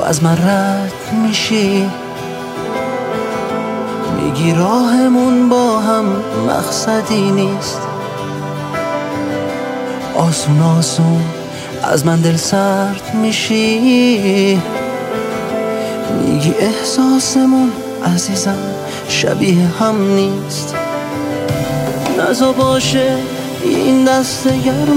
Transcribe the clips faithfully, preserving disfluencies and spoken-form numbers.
از من رد میشی، میگی راهمون با هم مقصدی نیست. آسون آسون از من دل سرد میشی، میگی احساسمون عزیزم شبیه هم نیست. نزا باشه این دست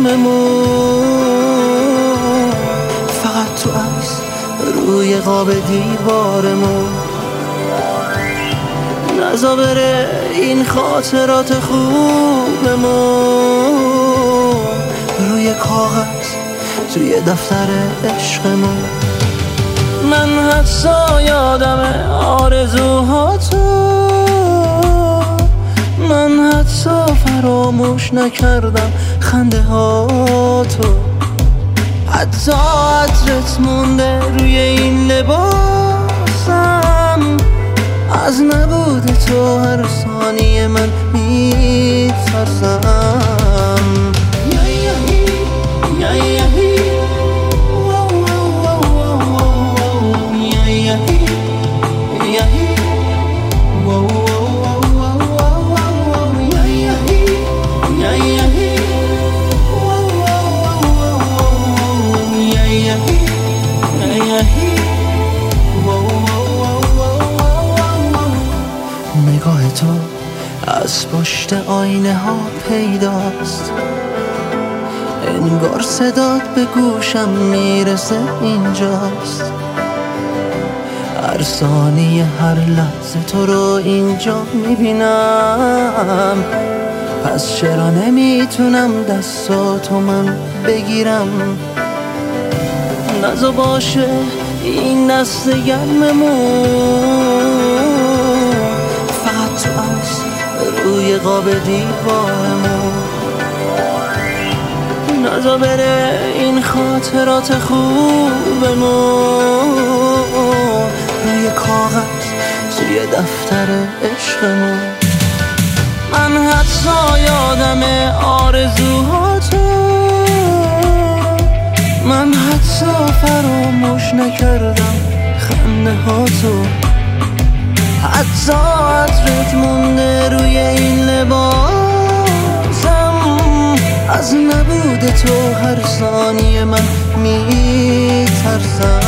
گرممون، فقط تو عکس روی قاب دیوارمون. نزا بره این خاطرات خوبمون روی کاغذ توی دفتر عشقمون. من حتی یادم آرزوهاتو، من حتی فراموش نکردم خنده هاتو. حتی عطرت مونده روی این لباسم، از نبود تو هر ثانیه من میترسم. نگاه تو از پشت آینه ها پیداست، انگار صدات به گوشم میرسه اینجاست. هر ثانیه هر لحظه تو رو اینجا میبینم، پس چرا نمیتونم دستاتو من بگیرم؟ نزا باشه این دست گرممون، فقط تو عکس روی قاب دیوارمون. نزا بره این خاطرات خوبمون روی کاغذ توی دفتر عشقمون. من حتی یادم آرزوهاتو، من حتی فراموش نکردم خنده هاتو. حتی عطرت مونده روی این لباسم، از نبود تو هر ثانیه من میترسم.